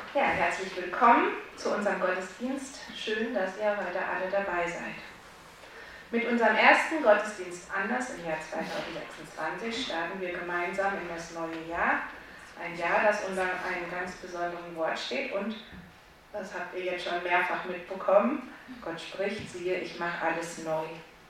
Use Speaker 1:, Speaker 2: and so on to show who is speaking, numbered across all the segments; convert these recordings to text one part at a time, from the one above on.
Speaker 1: Ja, herzlich willkommen zu unserem Gottesdienst. Schön, dass ihr heute alle dabei seid. Mit unserem ersten Gottesdienst Anlass im Jahr 2026 starten wir gemeinsam in das neue Jahr. Ein Jahr, das unter einem ganz besonderen Wort steht und, das habt ihr jetzt schon mehrfach mitbekommen, Gott spricht, siehe, ich mache alles neu.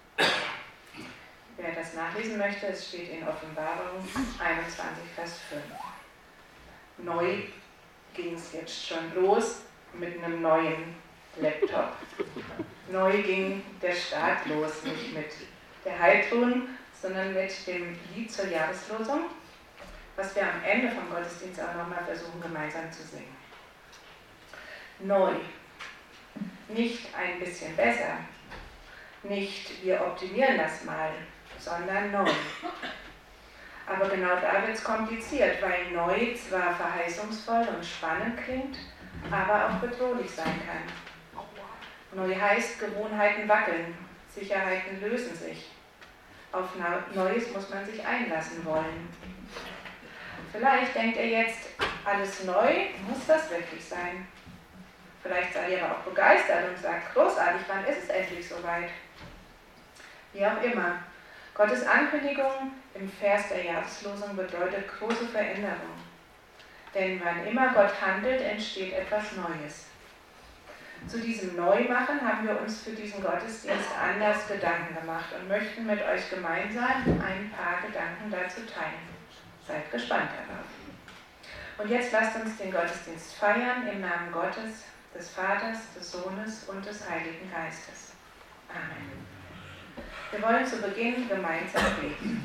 Speaker 1: Wer das nachlesen möchte, es steht in Offenbarung 21, Vers 5. Neu ging es jetzt schon los mit einem neuen Laptop. Neu ging der Start los, nicht mit der Heilton, sondern mit dem Lied zur Jahreslosung, was wir am Ende vom Gottesdienst auch nochmal versuchen, gemeinsam zu singen. Neu. Nicht ein bisschen besser, nicht wir optimieren das mal, sondern neu. Aber genau da wird es kompliziert, weil neu zwar verheißungsvoll und spannend klingt, aber auch bedrohlich sein kann. Neu heißt, Gewohnheiten wackeln, Sicherheiten lösen sich. Auf Neues muss man sich einlassen wollen. Vielleicht denkt ihr jetzt, alles neu, muss das wirklich sein? Vielleicht seid ihr aber auch begeistert und sagt, großartig, wann ist es endlich soweit? Wie auch immer. Gottes Ankündigung im Vers der Jahreslosung bedeutet große Veränderung. Denn wann immer Gott handelt, entsteht etwas Neues. Zu diesem Neumachen haben wir uns für diesen Gottesdienst anders Gedanken gemacht und möchten mit euch gemeinsam ein paar Gedanken dazu teilen. Seid gespannt darauf. Und jetzt lasst uns den Gottesdienst feiern im Namen Gottes, des Vaters, des Sohnes und des Heiligen Geistes. Amen. Wir wollen zu Beginn gemeinsam beten.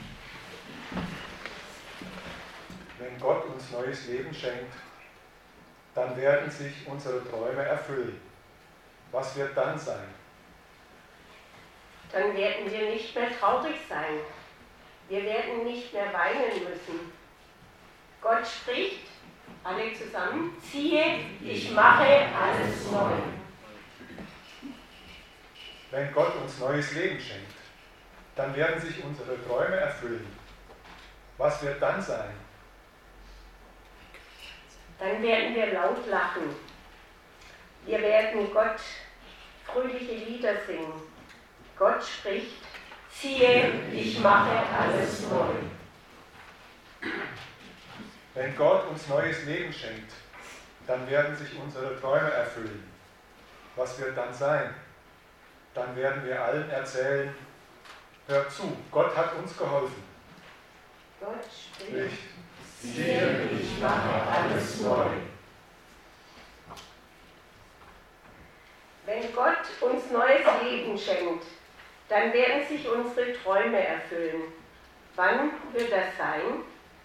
Speaker 2: Wenn Gott uns neues Leben schenkt, dann werden sich unsere Träume erfüllen. Was wird dann sein?
Speaker 3: Dann werden wir nicht mehr traurig sein. Wir werden nicht mehr weinen müssen. Gott spricht, alle zusammen, siehe, ich mache alles neu.
Speaker 2: Wenn Gott uns neues Leben schenkt, dann werden sich unsere Träume erfüllen. Was wird dann sein?
Speaker 3: Dann werden wir laut lachen. Wir werden Gott fröhliche Lieder singen. Gott spricht, siehe, ich mache alles neu.
Speaker 2: Wenn Gott uns neues Leben schenkt, dann werden sich unsere Träume erfüllen. Was wird dann sein? Dann werden wir allen erzählen, hört zu, Gott hat uns geholfen.
Speaker 3: Gott spricht,
Speaker 2: siehe, ich mache alles neu.
Speaker 3: Wenn Gott uns neues Leben schenkt, dann werden sich unsere Träume erfüllen. Wann wird das sein?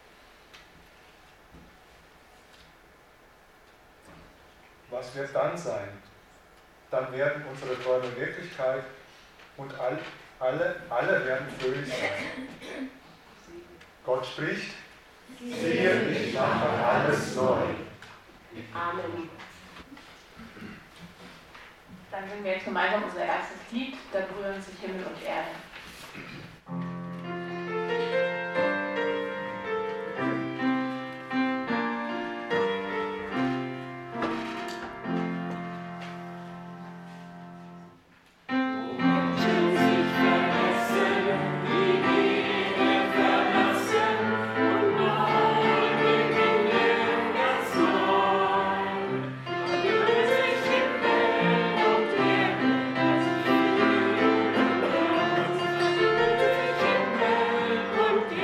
Speaker 2: Was wird dann sein? Dann werden unsere Träume Wirklichkeit und alle werden fröhlich sein. Gott spricht, siehe, ich mache alles neu.
Speaker 3: Amen.
Speaker 1: Dann singen wir jetzt gemeinsam unser erstes Lied, da berühren sich Himmel und Erde.
Speaker 3: Und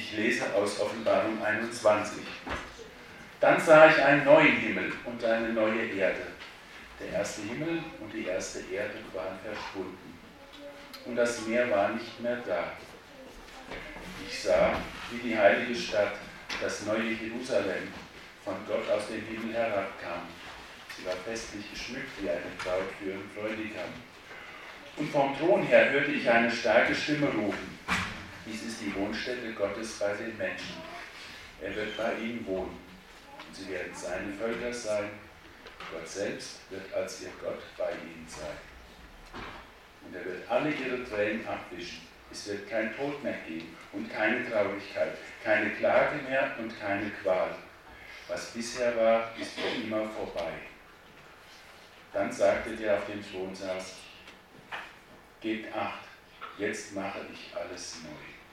Speaker 4: Ich lese aus Offenbarung 21. Dann sah ich einen neuen Himmel und eine neue Erde. Der erste Himmel und die erste Erde waren verschwunden. Und das Meer war nicht mehr da. Ich sah, wie die heilige Stadt, das neue Jerusalem, von Gott aus dem Himmel herabkam. Sie war festlich geschmückt wie eine Braut für ihren Bräutigam. Und vom Thron her hörte ich eine starke Stimme rufen. Dies ist die Wohnstätte Gottes bei den Menschen. Er wird bei ihnen wohnen. Und sie werden seine Völker sein. Gott selbst wird als ihr Gott bei ihnen sein. Und er wird alle ihre Tränen abwischen. Es wird kein Tod mehr geben und keine Traurigkeit, keine Klage mehr und keine Qual. Was bisher war, ist für immer vorbei. Dann sagte der auf dem Thron saß, gebt Acht, jetzt mache ich alles neu.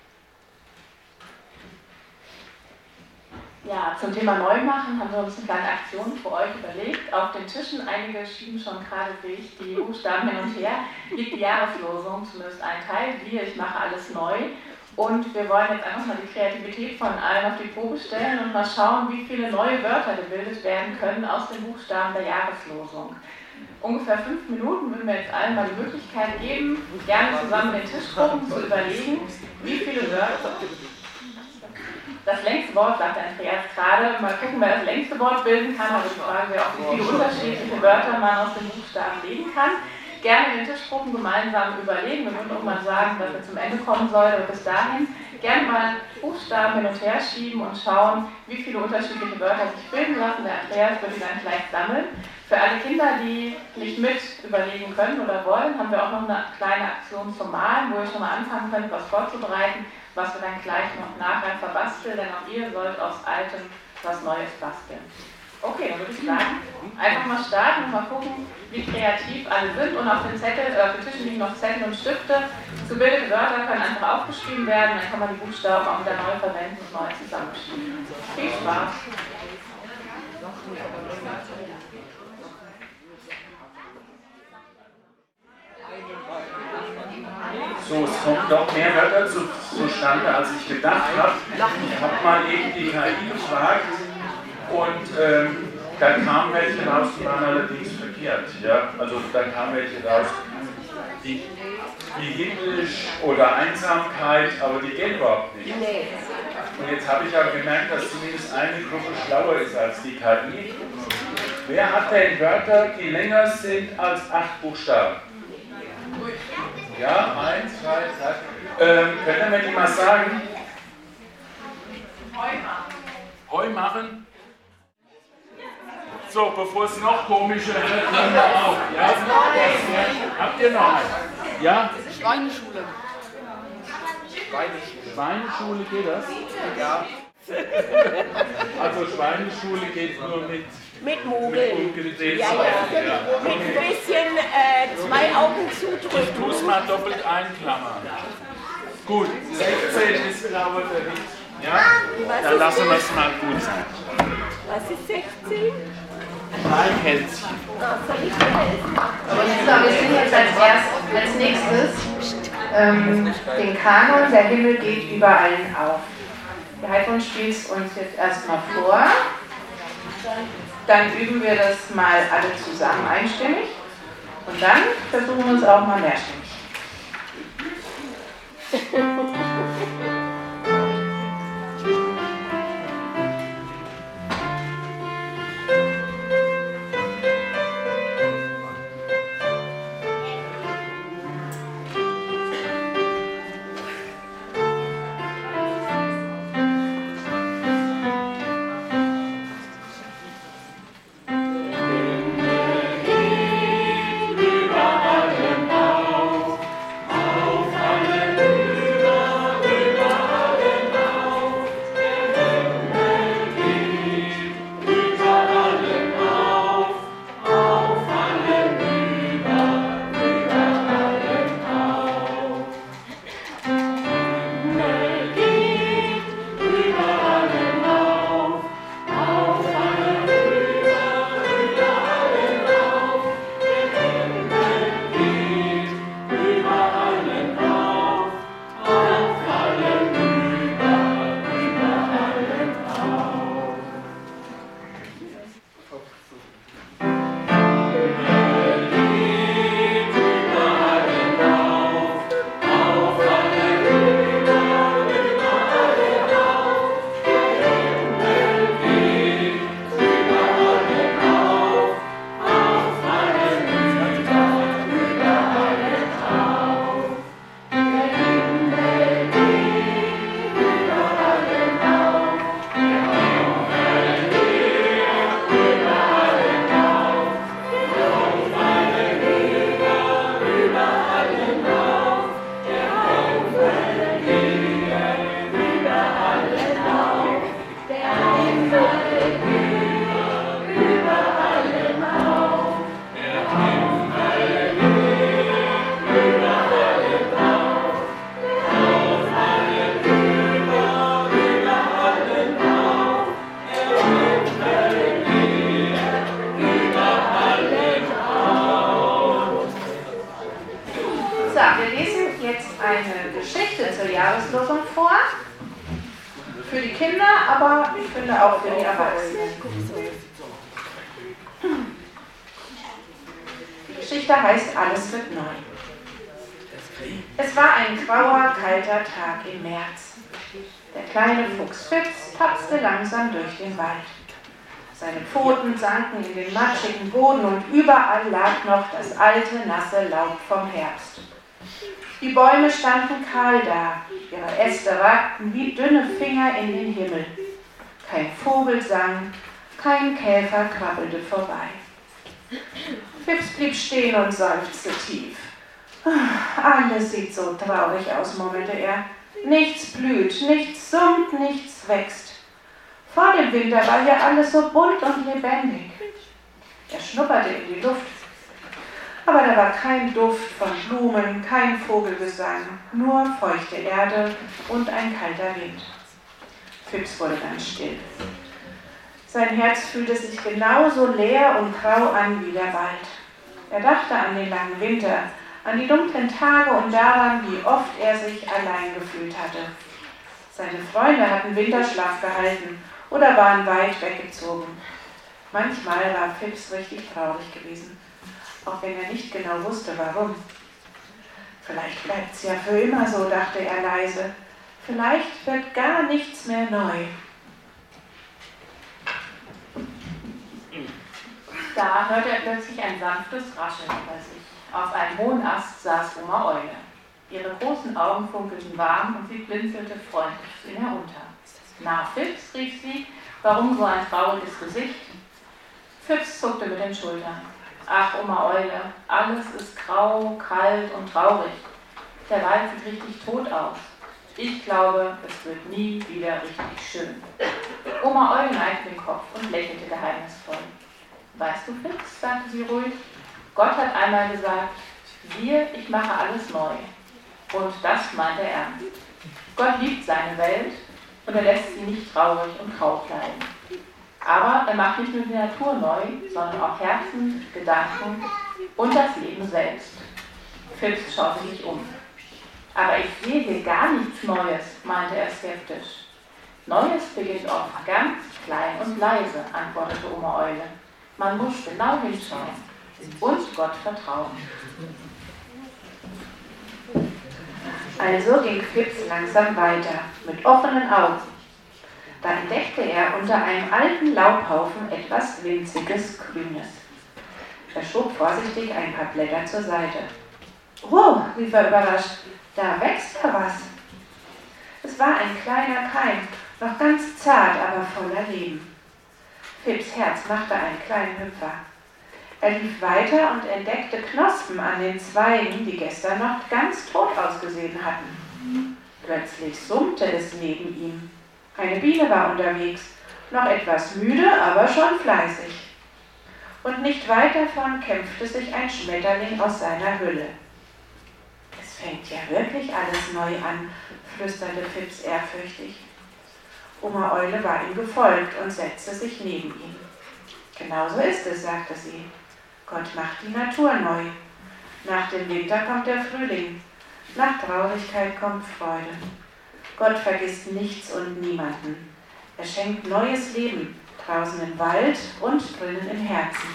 Speaker 1: Ja, zum Thema Neumachen haben wir uns eine kleine Aktion für euch überlegt. Auf den Tischen, einige schieben schon gerade durch die Buchstaben hin und her, liegt die Jahreslosung, zumindest ein Teil, ich mache alles neu. Und wir wollen jetzt einfach mal die Kreativität von allen auf die Probe stellen und mal schauen, wie viele neue Wörter gebildet werden können aus den Buchstaben der Jahreslosung. Ungefähr 5 Minuten würden wir jetzt allen mal die Möglichkeit geben, gerne zusammen den Tisch gucken, zu überlegen, wie viele Wörter. Das längste Wort, sagt Andreas gerade, mal gucken, wer das längste Wort bilden kann, aber die Frage wäre auch, wie viele unterschiedliche Wörter man aus den Buchstaben legen kann. Gerne den Tischgruppen gemeinsam überlegen, wir würden auch mal sagen, dass er zum Ende kommen soll, aber bis dahin gerne mal Buchstaben hin und her schieben und schauen, wie viele unterschiedliche Wörter sich bilden lassen. Der Andreas wird die dann gleich sammeln. Für alle Kinder, die nicht mit überlegen können oder wollen, haben wir auch noch eine kleine Aktion zum Malen, wo ihr schon mal anfangen könnt, was vorzubereiten, was wir dann gleich noch nachher verbasteln, denn auch ihr sollt aus Altem was Neues basteln. Okay, dann würde ich sagen, einfach mal starten und mal gucken, wie kreativ alle sind. Und auf den Tischen liegen noch Zettel und Stifte. Gebildete Wörter können einfach aufgeschrieben werden, dann kann man die Buchstaben auch wieder neu verwenden und neu zusammenschreiben. Viel Spaß!
Speaker 4: So, es kommen doch mehr Wörter zustande, als ich gedacht habe. Ich habe mal eben die KI gefragt und da kamen welche raus, die waren allerdings verkehrt. Ja? Also da kamen welche raus, die himmlisch oder Einsamkeit, aber die gehen überhaupt nicht. Und jetzt habe ich aber gemerkt, dass zumindest eine Gruppe schlauer ist als die KI. Wer hat denn Wörter, die länger sind als 8 Buchstaben? Ja, 1, 2, 3. Könnt ihr mir die mal sagen? Heu machen. So, bevor es noch komischer wird, hören wir auf. Ja? Habt ihr noch einen? Ja?
Speaker 5: Schweineschule.
Speaker 4: Schweineschule geht das?
Speaker 5: Ja.
Speaker 4: Also Schweineschule geht nur mit
Speaker 3: Mogeln.
Speaker 4: Ja.
Speaker 3: Mit ein bisschen 2 Augen zudrücken.
Speaker 4: Ich muss mal doppelt einklammern. Gut, 16 ist glaube ich der Witz. Ja? Dann lassen wir es mal gut sein.
Speaker 3: Was ist 16?
Speaker 4: Nein, Hälschen.
Speaker 3: Soll ich dir helfen?
Speaker 1: Wir singen jetzt als nächstes den Kanon, der Himmel geht über allen auf. Der Heidrun spielt es uns jetzt erstmal vor. Dann üben wir das mal alle zusammen einstimmig. Und dann versuchen wir es auch mal mehrstimmig.
Speaker 6: Über
Speaker 1: Tageslosung vor. Für die Kinder, aber ich finde auch für die Erwachsenen. Die Geschichte heißt Alles wird neu. Es war ein grauer, kalter Tag im März. Der kleine Fuchs Fips tapste langsam durch den Wald. Seine Pfoten sanken in den matschigen Boden und überall lag noch das alte, nasse Laub vom Herbst. Die Bäume standen kahl da, ihre Äste ragten wie dünne Finger in den Himmel. Kein Vogel sang, kein Käfer krabbelte vorbei. Fips blieb stehen und seufzte tief. Alles sieht so traurig aus, murmelte er. Nichts blüht, nichts summt, nichts wächst. Vor dem Winter war hier alles so bunt und lebendig. Er schnupperte in die Luft. Aber da war kein Duft von Blumen, kein Vogelgesang, nur feuchte Erde und ein kalter Wind. Fips wurde ganz still. Sein Herz fühlte sich genauso leer und grau an wie der Wald. Er dachte an den langen Winter, an die dunklen Tage und daran, wie oft er sich allein gefühlt hatte. Seine Freunde hatten Winterschlaf gehalten oder waren weit weggezogen. Manchmal war Fips richtig traurig gewesen, auch wenn er nicht genau wusste, warum. Vielleicht bleibt's ja für immer so, dachte er leise. Vielleicht wird gar nichts mehr neu.
Speaker 5: Da hörte er plötzlich ein sanftes Rascheln über sich. Auf einem hohen Ast saß Oma Eule. Ihre großen Augen funkelten warm und sie blinzelte freundlich zu ihm herunter. Na, Fips, rief sie, warum so ein trauriges Gesicht? Fips zuckte mit den Schultern. Ach, Oma Eule, alles ist grau, kalt und traurig. Der Wald sieht richtig tot aus. Ich glaube, es wird nie wieder richtig schön. Oma Eule neigte den Kopf und lächelte geheimnisvoll. Weißt du, Fips, sagte sie ruhig, Gott hat einmal gesagt, siehe, ich mache alles neu. Und das meint er ernst. Gott liebt seine Welt und er lässt sie nicht traurig und grau bleiben. Aber er macht nicht nur die Natur neu, sondern auch Herzen, Gedanken und das Leben selbst. Fips schaute sich um. Aber ich sehe hier gar nichts Neues, meinte er skeptisch. Neues beginnt oft ganz klein und leise, antwortete Oma Eule. Man muss genau hinschauen und Gott vertrauen.
Speaker 1: Also ging Fips langsam weiter, mit offenen Augen. Da entdeckte er unter einem alten Laubhaufen etwas winziges Grünes. Er schob vorsichtig ein paar Blätter zur Seite. Oh, rief er überrascht, da wächst ja was. Es war ein kleiner Keim, noch ganz zart, aber voller Leben. Fips Herz machte einen kleinen Hüpfer. Er lief weiter und entdeckte Knospen an den Zweigen, die gestern noch ganz tot ausgesehen hatten. Plötzlich summte es neben ihm. Eine Biene war unterwegs, noch etwas müde, aber schon fleißig. Und nicht weit davon kämpfte sich ein Schmetterling aus seiner Hülle. Es fängt ja wirklich alles neu an, flüsterte Fips ehrfürchtig. Oma Eule war ihm gefolgt und setzte sich neben ihn. Genau so ist es, sagte sie. Gott macht die Natur neu. Nach dem Winter kommt der Frühling. Nach Traurigkeit kommt Freude. Gott vergisst nichts und niemanden. Er schenkt neues Leben, draußen im Wald und drinnen im Herzen.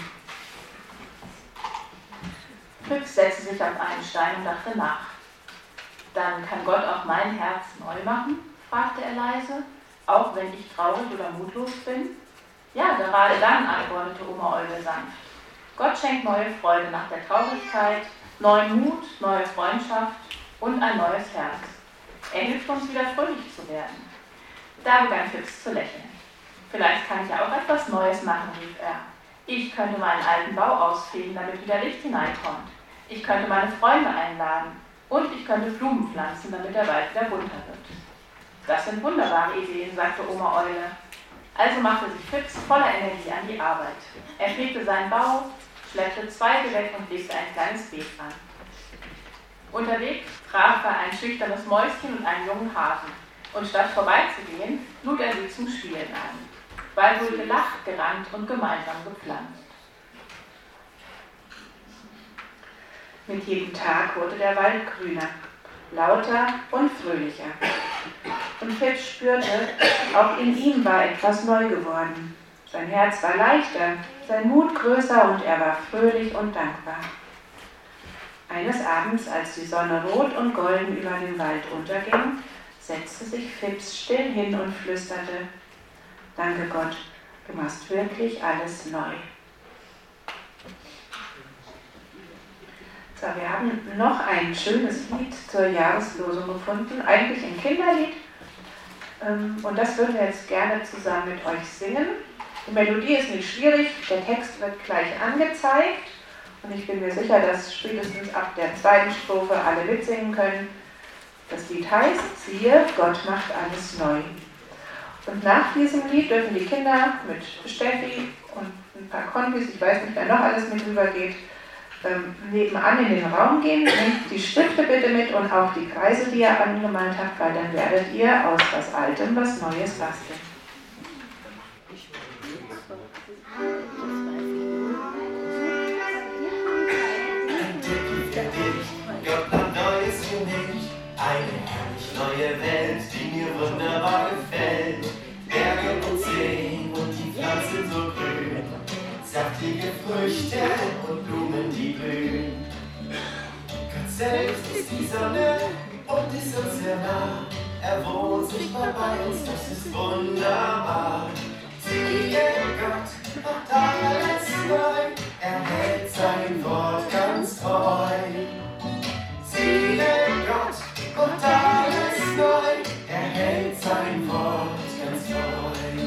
Speaker 5: Fips setzte sich auf einen Stein und dachte nach. Dann kann Gott auch mein Herz neu machen? Fragte er leise, auch wenn ich traurig oder mutlos bin. Ja, gerade dann, antwortete Oma Eule sanft. Gott schenkt neue Freude nach der Traurigkeit, neuen Mut, neue Freundschaft und ein neues Herz. Er hilft uns wieder fröhlich zu werden. Da begann Fips zu lächeln. Vielleicht kann ich ja auch etwas Neues machen, rief er. Ich könnte meinen alten Bau ausfegen, damit wieder Licht hineinkommt. Ich könnte meine Freunde einladen und ich könnte Blumen pflanzen, damit der Wald wieder bunter wird. Das sind wunderbare Ideen, sagte Oma Eule. Also machte sich Fips voller Energie an die Arbeit. Er pflegte seinen Bau, schleppte Zweige weg und legte ein kleines Beet an. Unterwegs traf er ein schüchternes Mäuschen und einen jungen Hasen. Und statt vorbeizugehen, lud er sie zum Spielen ein. Bald wurde gelacht, gerannt und gemeinsam gepflanzt.
Speaker 1: Mit jedem Tag wurde der Wald grüner.
Speaker 5: lauter und fröhlicher. Und Fips spürte, auch in ihm war etwas neu geworden. Sein Herz war leichter, sein Mut größer und er war fröhlich und dankbar. Eines Abends, als die Sonne rot und golden über den Wald unterging, setzte sich Fips still hin und flüsterte: Danke Gott, du machst wirklich alles neu. So, wir haben noch ein schönes Lied zur Jahreslosung gefunden, eigentlich ein Kinderlied. Und das würden wir jetzt gerne zusammen mit euch singen. Die Melodie ist nicht schwierig, der Text wird gleich angezeigt. Und ich bin mir sicher, dass spätestens ab der zweiten Strophe alle mitsingen können. Das Lied heißt: Siehe, Gott macht alles neu. Und nach diesem Lied dürfen die Kinder mit Steffi und ein paar Konfis, ich weiß nicht, wer noch alles mit rübergeht, nebenan in den Raum gehen. Nehmt die Stifte bitte mit und auch die Kreise, die ihr angemalt habt, weil dann werdet ihr aus was Altem was Neues basteln.
Speaker 6: Gott macht Neues für mich, eine herrlich neue Welt, die mir wunderbar gefällt. Berge und Seen und die Pflanzen so grün, saftige Früchte und Blumen, die blühen. Gott selbst ist die Sonne und ist uns sehr nah. Er wohnt sichtbar bei uns, das ist wunderbar. Siehe, Gott macht alles neu, er hält sein Wort ganz treu. Siehe, Gott macht alles neu, er hält sein Wort ganz treu.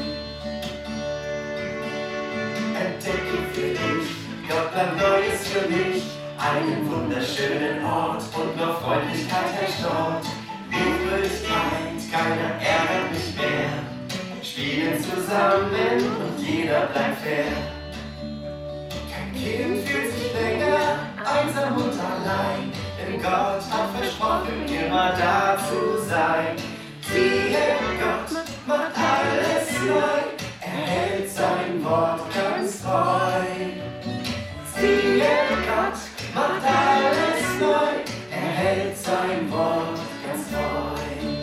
Speaker 6: Entdecke für dich, Gott plant Neues für mich, einen wunderschönen Ort und noch Freundlichkeit herrscht dort. Lieblosigkeit, keiner ärgert mich mehr, spielen zusammen und jeder bleibt fair. Kein Kind fühlt sich länger einsam und allein, denn Gott hat versprochen, immer da zu sein. Siehe, Gott macht alles neu, er hält sein Wort ganz treu. Siehe, Gott macht alles neu, er hält sein Wort ganz treu.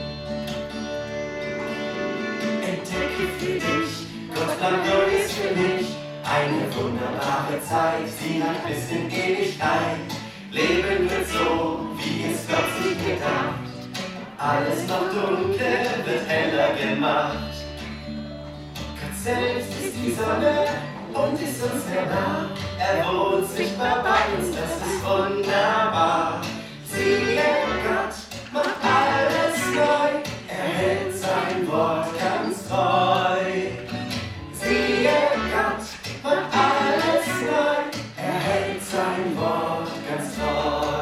Speaker 6: Entdecke für dich, Gott plant Neues für mich, eine wunderbare Zeit, sie hat bis in Ewigkeit. Leben wird so, wie es Gott sich gedacht. Alles noch dunkel wird heller gemacht. Gott selbst ist die Sonne und ist uns sehr nah. Er wohnt sichtbar bei uns, das ist wunderbar. Siehe, Gott macht alles neu, er hält sein Wort ganz treu. Siehe, Gott macht alles neu, er hält sein Wort ganz treu.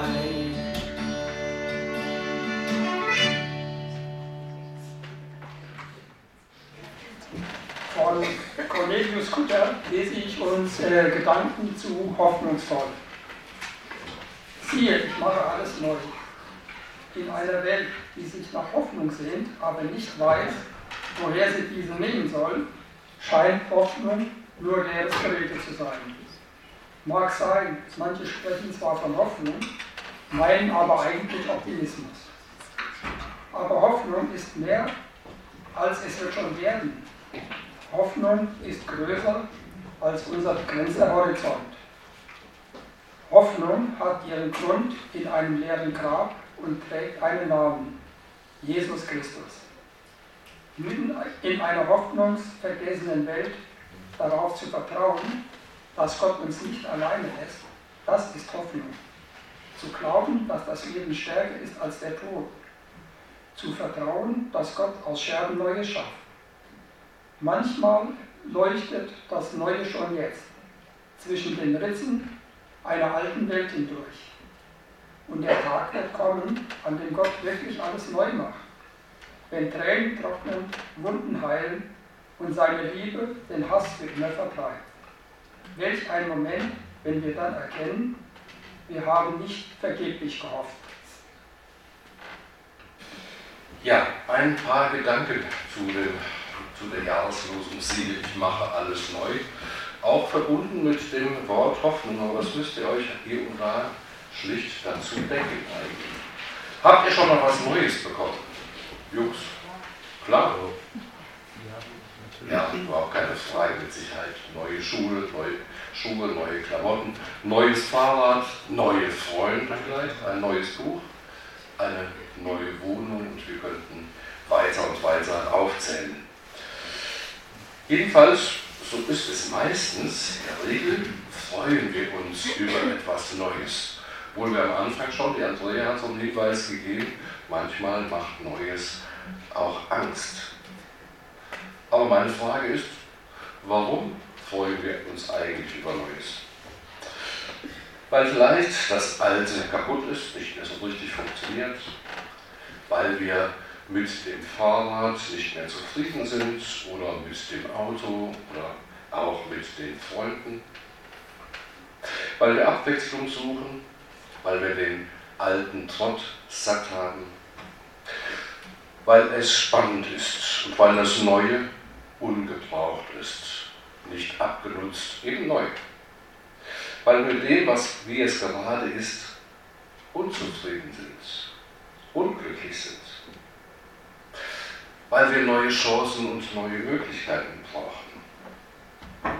Speaker 7: Von Cornelius Kutter lese ich uns Gedanken zu hoffnungsvoll. Siehe, ich mache alles neu. In einer Welt, die sich nach Hoffnung sehnt, aber nicht weiß, woher sie diese nehmen soll, scheint Hoffnung nur leeres Gerede zu sein. Mag sein, manche sprechen zwar von Hoffnung, meinen aber eigentlich Optimismus. Aber Hoffnung ist mehr, als es wird schon werden. Hoffnung ist größer als unser begrenzter Horizont. Hoffnung hat ihren Grund in einem leeren Grab und trägt einen Namen: Jesus Christus. Mitten in einer hoffnungsvergessenen Welt darauf zu vertrauen, dass Gott uns nicht alleine lässt, das ist Hoffnung. Zu glauben, dass das Leben stärker ist als der Tod. Zu vertrauen, dass Gott aus Scherben Neues schafft. Manchmal leuchtet das Neue schon jetzt, zwischen den Ritzen einer alten Welt hindurch. Und der Tag wird kommen, an dem Gott wirklich alles neu macht. Wenn Tränen trocknen, Wunden heilen und seine Liebe den Hass für immer vertreibt. Welch ein Moment, wenn wir dann erkennen, wir haben nicht vergeblich gehofft.
Speaker 8: Ja, ein paar Gedanken zu der Jahreslosung Siehe, ich mache alles neu. Auch verbunden mit dem Wort Hoffnung, aber das müsst ihr euch hier und da schlicht dazu denken eigentlich. Habt ihr schon mal was Neues bekommen? Jungs? Klar? Ja, überhaupt keine Frage mit Sicherheit. Neue Schuhe, neue Klamotten, neues Fahrrad, neue Freunde vielleicht, ein neues Buch, eine neue Wohnung und wir könnten weiter und weiter aufzählen. Jedenfalls, so ist es meistens, in der Regel freuen wir uns über etwas Neues. Obwohl wir am Anfang schon, die Andrea hat so einen Hinweis gegeben, manchmal macht Neues auch Angst. Aber meine Frage ist, warum freuen wir uns eigentlich über Neues? Weil vielleicht das Alte kaputt ist, nicht mehr so richtig funktioniert, weil wir mit dem Fahrrad nicht mehr zufrieden sind oder mit dem Auto oder auch mit den Freunden, weil wir Abwechslung suchen, weil wir den alten Trott satt haben, weil es spannend ist und weil das Neue ungebraucht ist, nicht abgenutzt, eben neu. Weil wir mit dem, wie es gerade ist, unzufrieden sind, unglücklich sind. Weil wir neue Chancen und neue Möglichkeiten brauchen.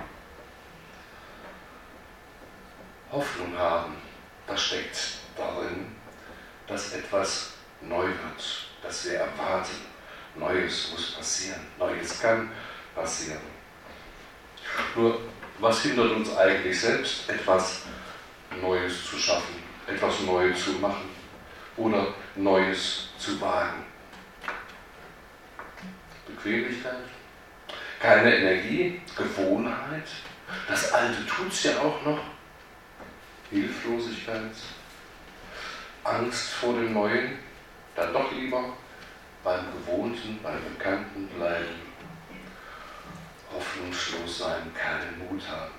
Speaker 8: Hoffnung haben, das steckt darin, dass etwas neu wird, dass wir erwarten, Neues muss passieren, Neues kann passieren. Nur, was hindert uns eigentlich selbst, etwas Neues zu schaffen, etwas Neues zu machen oder Neues zu wagen? Bequemlichkeit, keine Energie, Gewohnheit, das Alte tut's ja auch noch, Hilflosigkeit, Angst vor dem Neuen, dann doch lieber beim Gewohnten, beim Bekannten bleiben, hoffnungslos sein, keinen Mut haben.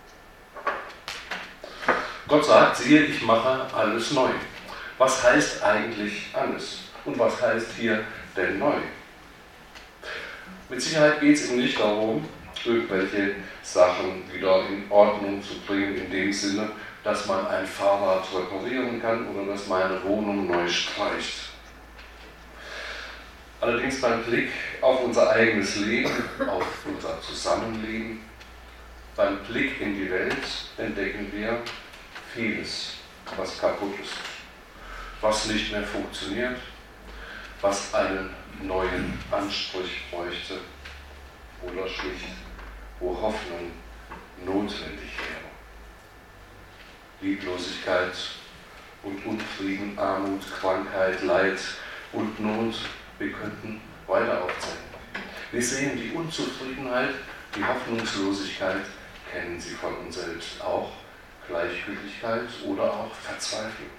Speaker 8: Gott sagt, siehe, ich mache alles neu. Was heißt eigentlich alles? Und was heißt hier denn neu? Mit Sicherheit geht es ihm nicht darum, irgendwelche Sachen wieder in Ordnung zu bringen, in dem Sinne, dass man ein Fahrrad reparieren kann oder dass meine Wohnung neu streicht. Allerdings beim Blick auf unser eigenes Leben, auf unser Zusammenleben, beim Blick in die Welt entdecken wir vieles, was kaputt ist, was nicht mehr funktioniert, was einen neuen Anstrich bräuchte oder schlicht, wo Hoffnung notwendig wäre. Lieblosigkeit und Unfrieden, Armut, Krankheit, Leid und Not, wir könnten weiter aufzeigen. Wir sehen die Unzufriedenheit, die Hoffnungslosigkeit, kennen Sie von uns selbst auch, Gleichgültigkeit oder auch Verzweiflung.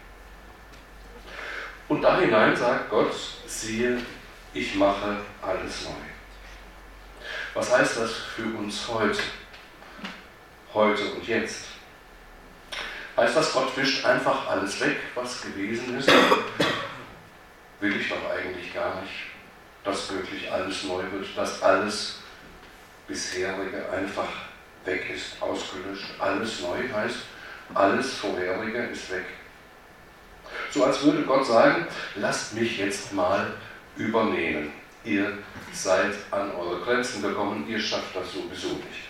Speaker 8: Und da hinein sagt Gott, siehe, ich mache alles neu. Was heißt das für uns heute? Heute und jetzt? Heißt das, Gott wischt einfach alles weg, was gewesen ist? Will ich doch eigentlich gar nicht, dass wirklich alles neu wird, dass alles bisherige einfach weg ist, ausgelöscht. Alles neu heißt, alles vorherige ist weg. So als würde Gott sagen, lasst mich jetzt mal übernehmen. Ihr seid an eure Grenzen gekommen, ihr schafft das sowieso nicht.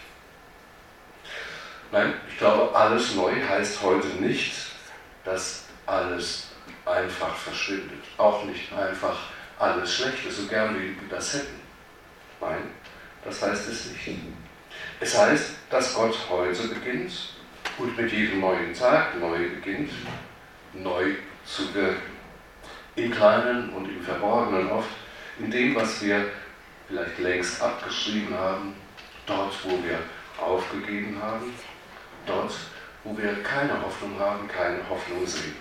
Speaker 8: Nein, ich glaube, alles neu heißt heute nicht, dass alles einfach verschwindet. Auch nicht einfach alles Schlechte, so gern wie wir das hätten. Nein, das heißt es nicht. Es heißt, dass Gott heute beginnt und mit jedem neuen Tag neu beginnt, neu zu wirken. Im Kleinen und im Verborgenen oft, in dem, was wir vielleicht längst abgeschrieben haben, dort, wo wir aufgegeben haben, dort, wo wir keine Hoffnung haben, keine Hoffnung sehen.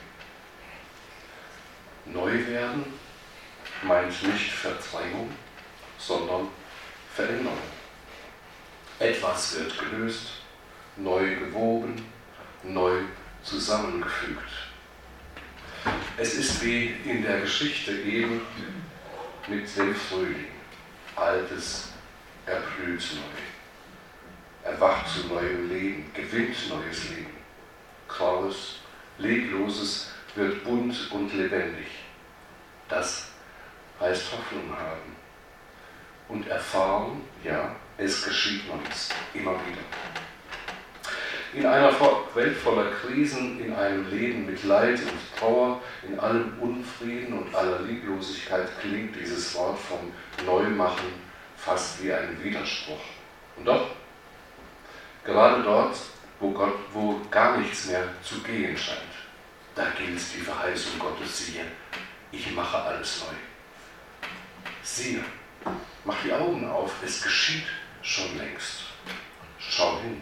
Speaker 8: Neu werden meint nicht Verdrängung, sondern Veränderung. Etwas wird gelöst, neu gewoben, neu zusammengefügt. Es ist wie in der Geschichte eben mit dem Frühling. Altes erblüht neu, erwacht zu neuem Leben, gewinnt neues Leben. Graues, Lebloses wird bunt und lebendig. Das heißt Hoffnung haben. Und erfahren, ja, es geschieht Neues, immer wieder. In einer Welt voller Krisen, in einem Leben mit Leid und Trauer, in allem Unfrieden und aller Lieblosigkeit klingt dieses Wort vom Neumachen fast wie ein Widerspruch. Und doch, gerade dort, wo gar nichts mehr zu gehen scheint, da gilt die Verheißung Gottes, siehe, ich mache alles neu. Siehe, mach die Augen auf, es geschieht schon längst. Schau hin.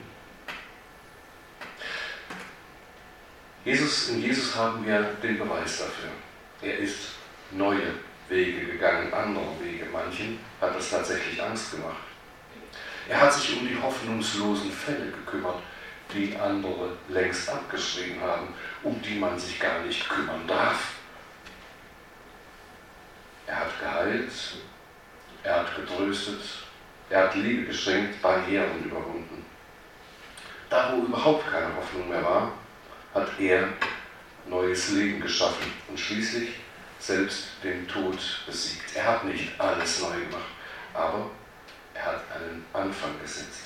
Speaker 8: In Jesus haben wir den Beweis dafür. Er ist neue Wege gegangen, andere Wege. Manchen hat das tatsächlich Angst gemacht. Er hat sich um die hoffnungslosen Fälle gekümmert, die andere längst abgeschrieben haben, um die man sich gar nicht kümmern darf. Er hat geheilt, er hat getröstet, er hat Liebe geschenkt, Barrieren überwunden. Da, wo überhaupt keine Hoffnung mehr war, hat er neues Leben geschaffen und schließlich selbst den Tod besiegt. Er hat nicht alles neu gemacht, aber er hat einen Anfang gesetzt.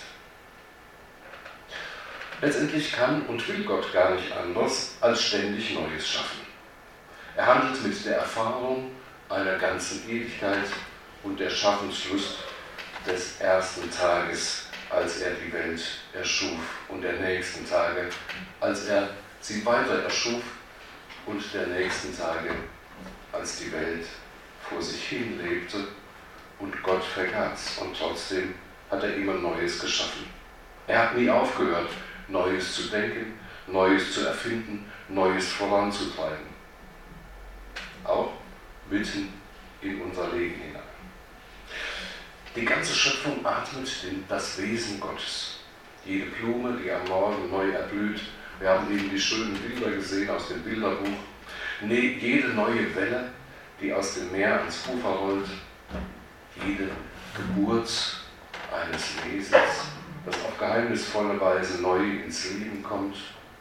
Speaker 8: Letztendlich kann und will Gott gar nicht anders als ständig Neues schaffen. Er handelt mit der Erfahrung einer ganzen Ewigkeit und der Schaffenslust des ersten Tages, als er die Welt erschuf, und der nächsten Tage, als er sie weiter erschuf, und der nächsten Tage, als die Welt vor sich hin lebte und Gott vergaß. Und trotzdem hat er immer Neues geschaffen. Er hat nie aufgehört, Neues zu denken, Neues zu erfinden, Neues voranzutreiben. Auch mitten in unser Leben hinein. Die ganze Schöpfung atmet das Wesen Gottes. Jede Blume, die am Morgen neu erblüht. Wir haben eben die schönen Bilder gesehen aus dem Bilderbuch. Jede neue Welle, die aus dem Meer ans Ufer rollt. Jede Geburt eines Wesens, das auf geheimnisvolle Weise neu ins Leben kommt.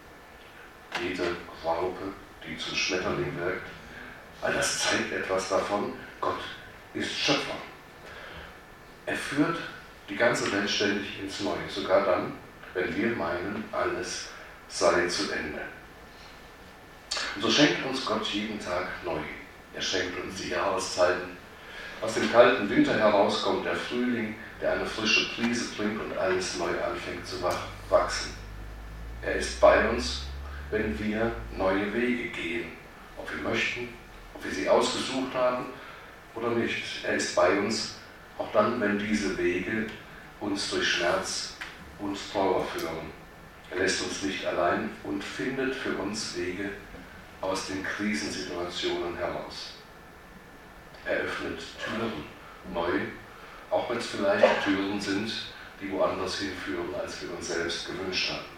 Speaker 8: Jede Raupe, die zum Schmetterling wirkt. All das zeigt etwas davon, Gott ist Schöpfer. Er führt die ganze Welt ständig ins Neue, sogar dann, wenn wir meinen, alles sei zu Ende. Und so schenkt uns Gott jeden Tag neu. Er schenkt uns die Jahreszeiten. Aus dem kalten Winter heraus kommt der Frühling, der eine frische Prise bringt und alles neu anfängt zu wachsen. Er ist bei uns, wenn wir neue Wege gehen, ob wir möchten, ob wir sie ausgesucht haben oder nicht. Er ist bei uns, auch dann, wenn diese Wege uns durch Schmerz und Trauer führen. Er lässt uns nicht allein und findet für uns Wege aus den Krisensituationen heraus. Er öffnet Türen neu, auch wenn es vielleicht Türen sind, die woanders hinführen, als wir uns selbst gewünscht haben.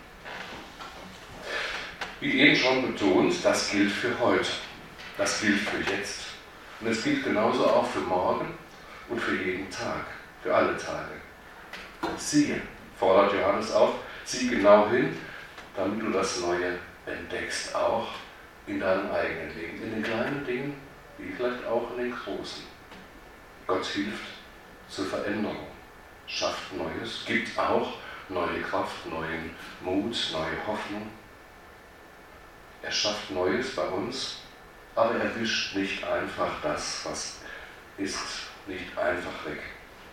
Speaker 8: Wie eben schon betont, das gilt für heute, das gilt für jetzt. Und es gilt genauso auch für morgen und für jeden Tag, für alle Tage. Siehe, fordert Johannes auf, sieh genau hin, damit du das Neue entdeckst, auch in deinem eigenen Leben, in den kleinen Dingen, wie vielleicht auch in den großen. Gott hilft zur Veränderung, schafft Neues, gibt auch neue Kraft, neuen Mut, neue Hoffnung. Er schafft Neues bei uns, aber er wischt nicht einfach das, was ist, nicht einfach weg.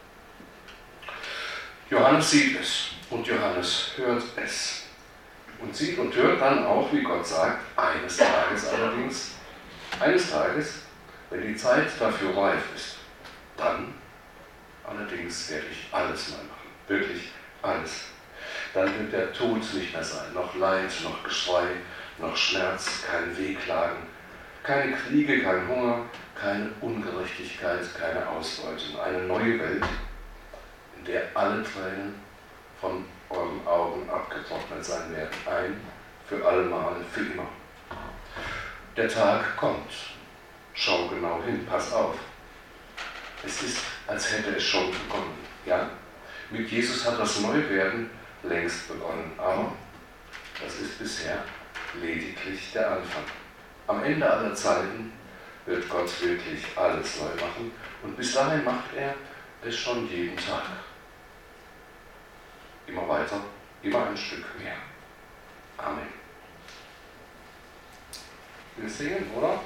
Speaker 8: Johannes sieht es und Johannes hört es. Und sieht und hört dann auch, wie Gott sagt, eines Tages allerdings, wenn die Zeit dafür reif ist, dann allerdings werde ich alles neu machen, wirklich alles. Dann wird der Tod nicht mehr sein, noch Leid, noch Geschrei, noch Schmerz, kein Wehklagen, keine Kriege, kein Hunger, keine Ungerechtigkeit, keine Ausbeutung. Eine neue Welt, in der alle Tränen von euren Augen abgetrocknet sein werden. Ein für allemal, für immer. Der Tag kommt. Schau genau hin, pass auf. Es ist, als hätte es schon begonnen. Ja? Mit Jesus hat das Neuwerden längst begonnen, aber das ist bisher lediglich der Anfang. Am Ende aller Zeiten wird Gott wirklich alles neu machen. Und bis dahin macht er es schon jeden Tag. Immer weiter, immer ein Stück mehr. Amen. Wir singen, oder?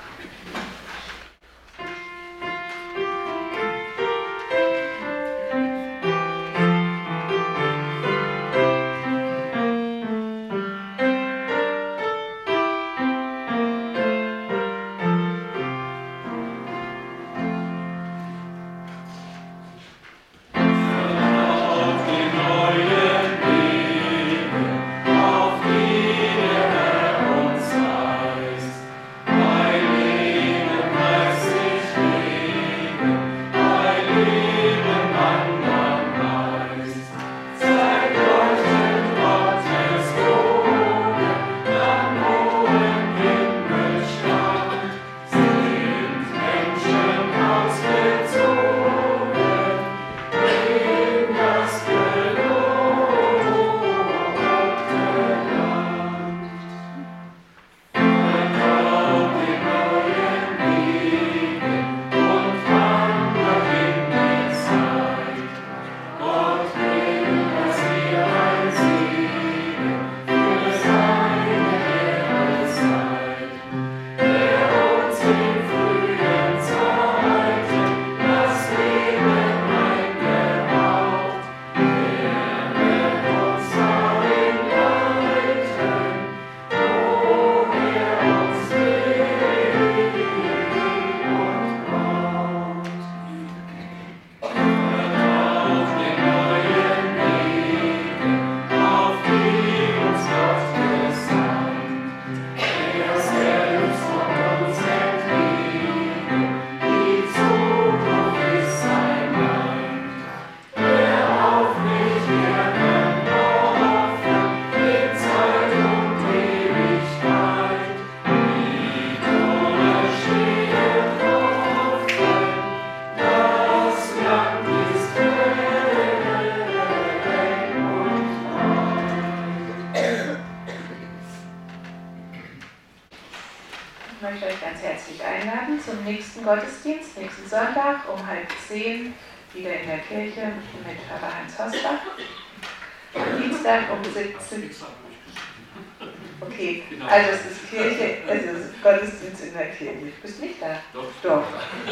Speaker 1: Gottesdienst nächsten Sonntag um 9:30 wieder in der Kirche mit Pfarrer Hans Hosbach. Dienstag um 17 Uhr. Okay, also es ist Kirche, es ist Gottesdienst in der Kirche. Du bist nicht da? Doch.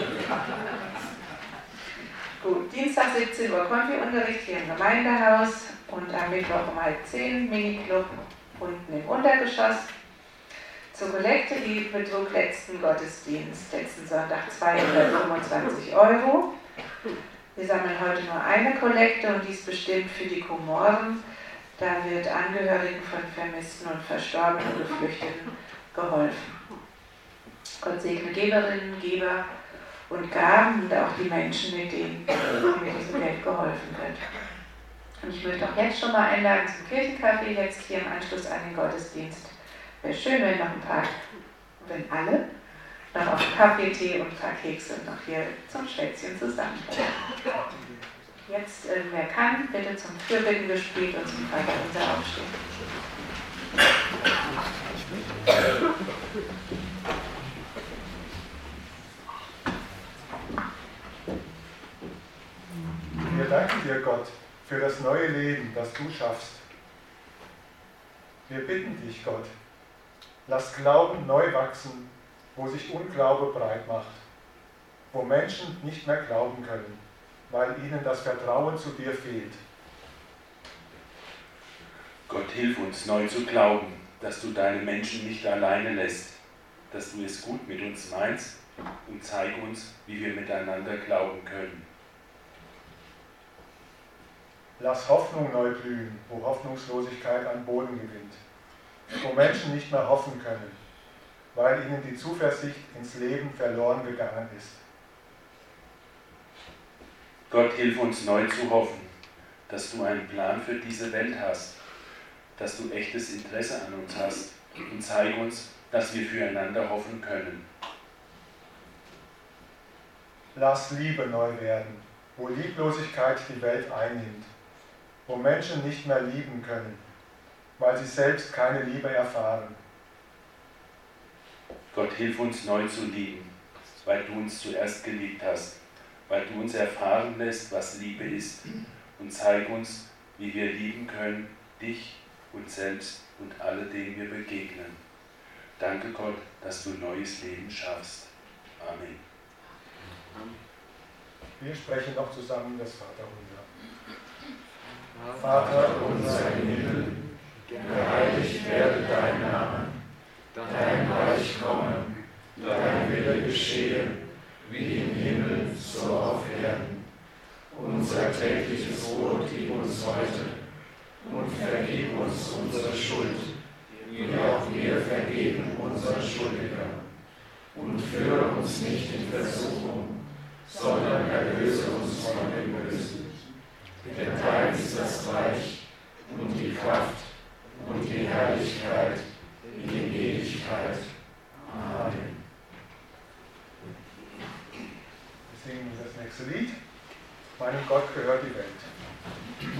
Speaker 1: Gut, Dienstag 17 Uhr Konfi-Unterricht hier im Gemeindehaus und am Mittwoch um 9:30 Miniclub unten im Untergeschoss. Zur Kollekte, die betrug letzten Sonntag 225 €. Wir sammeln heute nur eine Kollekte und dies bestimmt für die Komoren. Da wird Angehörigen von Vermissten und Verstorbenen und Geflüchteten geholfen. Gott segne Geberinnen, Geber und Gaben und auch die Menschen, mit denen mit diesem Geld geholfen wird. Und ich möchte auch jetzt schon mal einladen zum Kirchencafé, jetzt hier im Anschluss an den Gottesdienst. Wäre schön, wenn noch wenn alle noch auf Kaffee, Tee und ein paar Kekse noch hier zum Schwätzchen zusammenkommen. Jetzt, wer kann, bitte zum Fürbittengebet und zum Vaterunser aufstehen.
Speaker 2: Wir danken dir, Gott, für das neue Leben, das du schaffst. Wir bitten dich, Gott, lass Glauben neu wachsen, wo sich Unglaube breit macht, wo Menschen nicht mehr glauben können, weil ihnen das Vertrauen zu dir fehlt.
Speaker 4: Gott, hilf uns neu zu glauben, dass du deine Menschen nicht alleine lässt, dass du es gut mit uns meinst und zeig uns, wie wir miteinander glauben können.
Speaker 2: Lass Hoffnung neu blühen, wo Hoffnungslosigkeit an Boden gewinnt, wo Menschen nicht mehr hoffen können, weil ihnen die Zuversicht ins Leben verloren gegangen ist.
Speaker 4: Gott, hilf uns neu zu hoffen, dass du einen Plan für diese Welt hast, dass du echtes Interesse an uns hast und zeig uns, dass wir füreinander hoffen können.
Speaker 2: Lass Liebe neu werden, wo Lieblosigkeit die Welt einnimmt, wo Menschen nicht mehr lieben können, weil sie selbst keine Liebe erfahren.
Speaker 4: Gott, hilf uns neu zu lieben, weil du uns zuerst geliebt hast, weil du uns erfahren lässt, was Liebe ist, und zeig uns, wie wir lieben können, dich, uns selbst und alle, denen wir begegnen. Danke Gott, dass du neues Leben schaffst. Amen.
Speaker 2: Wir sprechen noch zusammen das Vaterunser.
Speaker 9: Vater unser im Himmel, geheiligt werde dein Name, dein Reich komme, dein Wille geschehe, wie im Himmel, so auf Erden. Unser tägliches Brot gib uns heute und vergib uns unsere Schuld, wie auch wir vergeben unseren Schuldigern. Und führe uns nicht in Versuchung, sondern erlöse uns von dem Bösen. Denn dein ist das Reich und die Kraft und die Herrlichkeit in Ewigkeit. Amen.
Speaker 2: Wir singen das nächste Lied. Meinem Gott gehört die Welt.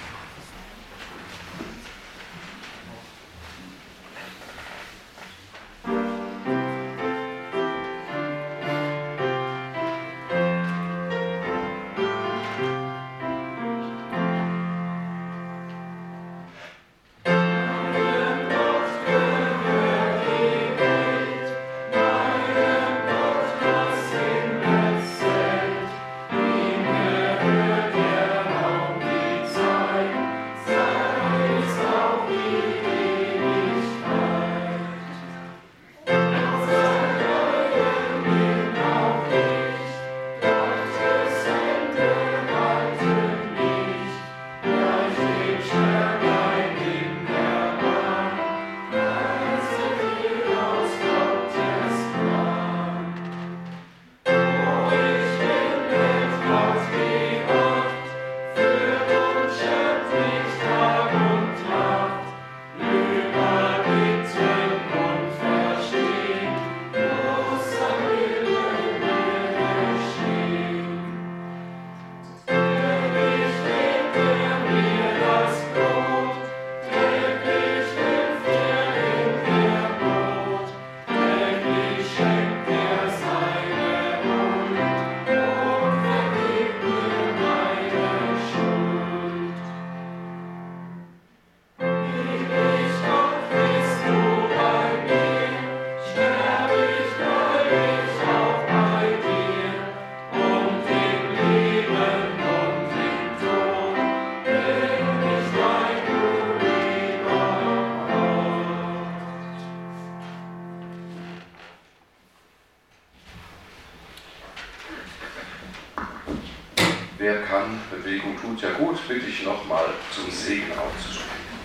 Speaker 8: Wer kann, Bewegung tut ja gut, bitte ich nochmal zum Segen aufzustehen.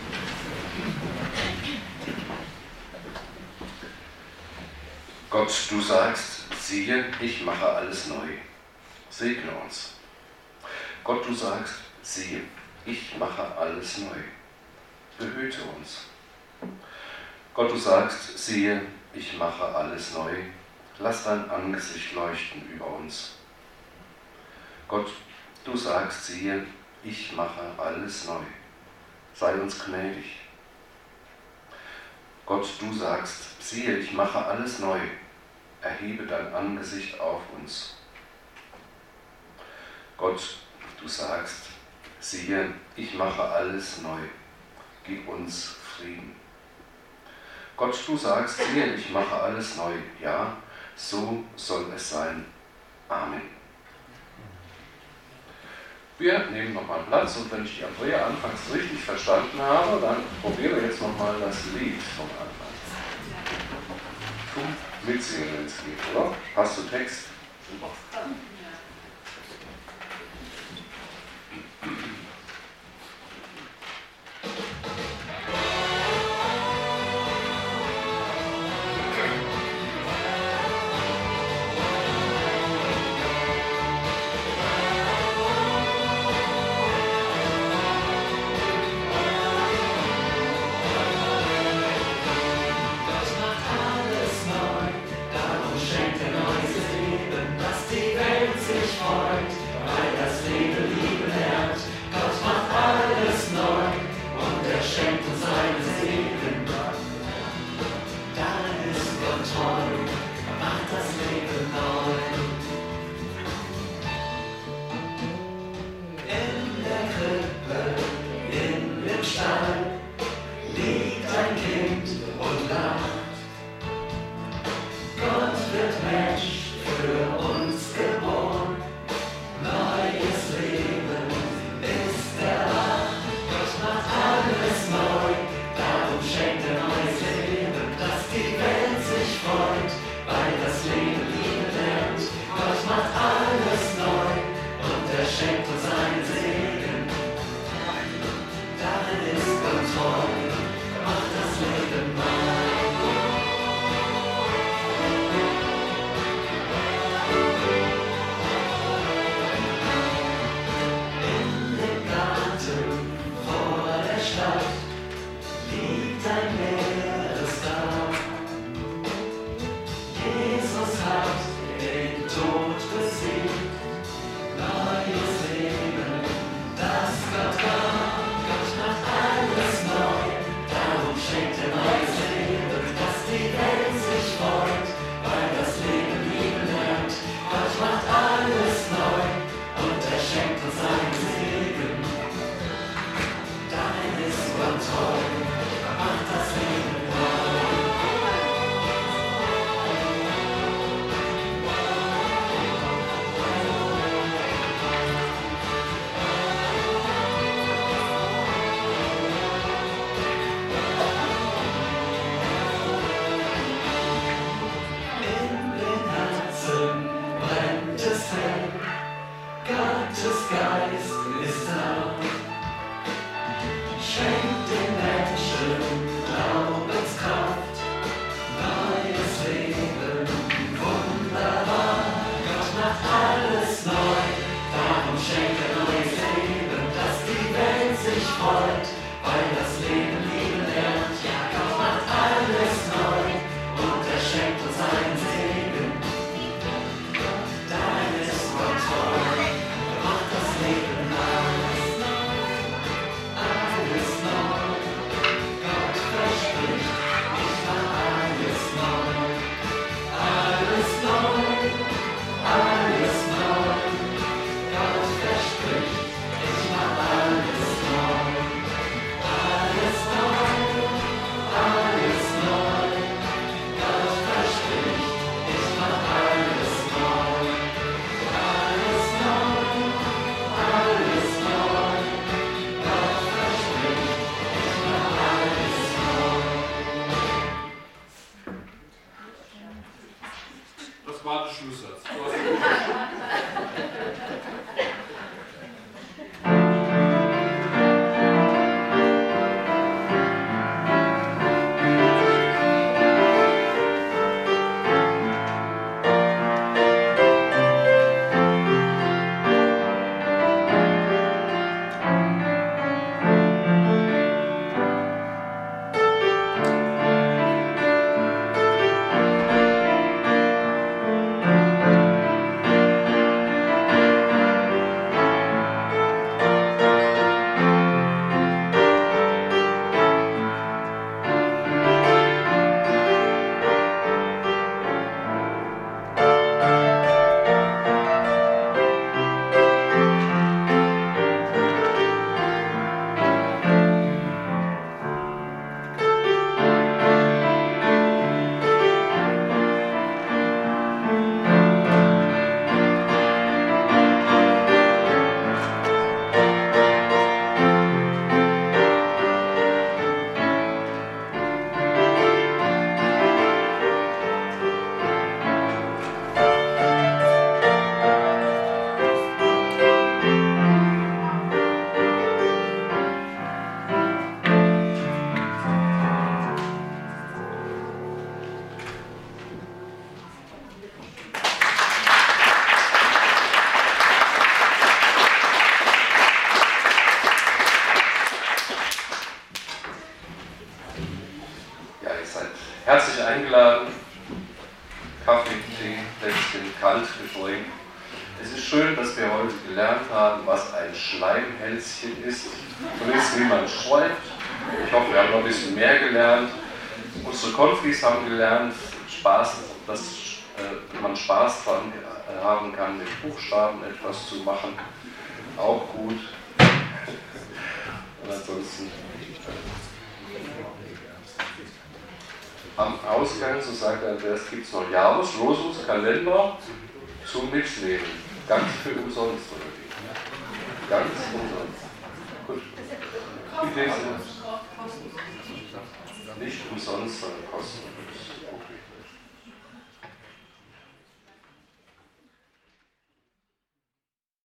Speaker 8: Gott, du sagst, siehe, ich mache alles neu. Segne uns. Gott, du sagst, siehe, ich mache alles neu. Behüte uns. Gott, du sagst, siehe, ich mache alles neu. Lass dein Angesicht leuchten über uns. Gott, du sagst, siehe, ich mache alles neu. Sei uns gnädig. Gott, du sagst, siehe, ich mache alles neu. Erhebe dein Angesicht auf uns. Gott, du sagst, siehe, ich mache alles neu. Gib uns Frieden. Gott, du sagst, siehe, ich mache alles neu. Ja, so soll es sein. Amen. Wir nehmen nochmal Platz und wenn ich die Andrea anfangs richtig verstanden habe, dann probieren wir jetzt nochmal das Lied vom Anfang. Mitsingen, wenn es geht, oder? Hast du Text?
Speaker 6: Die Welt Stall liegt ein Kind und lacht. Gott wird Mensch für uns geboren, neues Leben ist erwacht. Gott macht alles neu, darum schenkt er neues Leben, dass die Welt sich freut, weil das Leben lieben lernt. Gott macht alles neu und er schenkt uns seinen Segen. Darin ist Gott treu, macht das Leben neu. In dem Garten vor der Stadt liegt ein leeres Grab. Jesus hat den Tod besiegt, neues Leben, das Gott gab. Gott macht alles neu, darum schenkt er neues Leben, dass die Welt sich freut, weil das Leben lieben lernt. Gott macht alles neu und er schenkt uns seinen Segen. Darin ist Gott treu, macht das Leben neu. Gottes Geist ist da, schenkt den Menschen Glaubenskraft, neues Leben, wunderbar. Gott macht alles neu, darum schenkt er neues Leben, dass die Welt sich freut, weil das Leben lieben lernt. Ja, Gott macht alles neu und er schenkt uns seinen Segen. Darin ist Gott treu.
Speaker 8: Das war der Schlusssatz. Herzlich eingeladen, Kaffee, Tee, Plätzchen, Kaltgetränk. Es ist schön, dass wir heute gelernt haben, was ein Schleimhälschen ist. Zunächst, wie man schreibt. Ich hoffe, wir haben noch ein bisschen mehr gelernt. Unsere Konfis haben gelernt, dass man Spaß daran haben kann, mit Buchstaben etwas zu machen. Auch gut. Und ansonsten am Ausgang, so sagt Andreas, gibt es noch Jahreslosungskalender zum Mitnehmen. Ganz für umsonst, oder wie? Ganz umsonst. Gut. Ich lese nicht umsonst, sondern kostenlos.